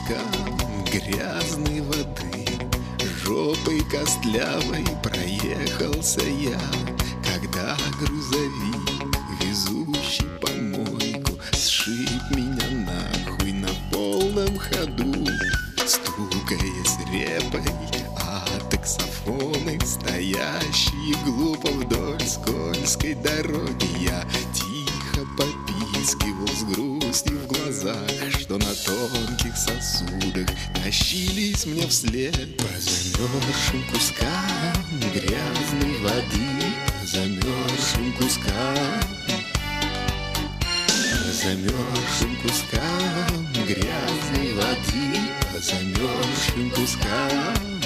кускам грязной воды, жопой костлявой проехался я, когда грузовик, везущий помойку, сшиб меня нахуй на полном ходу. Стукая с репой о таксофоны, стоящие глупо вдоль скользкой дороги, я тихо попискивал с грустью в глазах, что на тонких сосудах тащились мне вслед. По замерзшим кускам грязной воды, по замерзшим кускам, по замерзшим кускам грязной воды, по замерзшим кускам.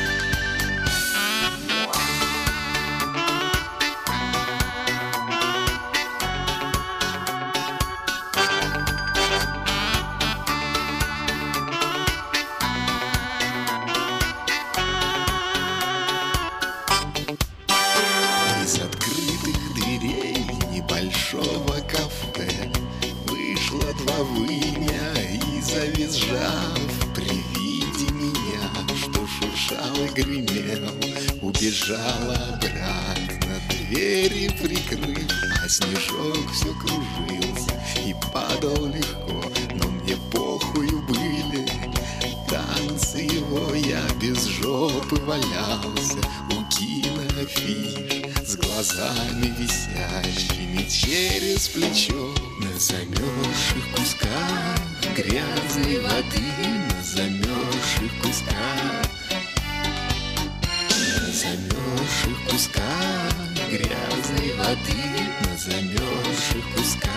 Из открытых дверей небольшого кафе вышло два вымя и, завизжав при виде меня, что шуршал и гремел, убежала обратно, двери прикрыв, а снежок все кружился и падал легко, но мне похую были танцы его. Я без жопы валялся у киноафиш, с глазами висящими через плечо. На замерзших кусках грязной воды, на замерзших кусках, на замерзших кусках грязной воды, на замерзших кусках.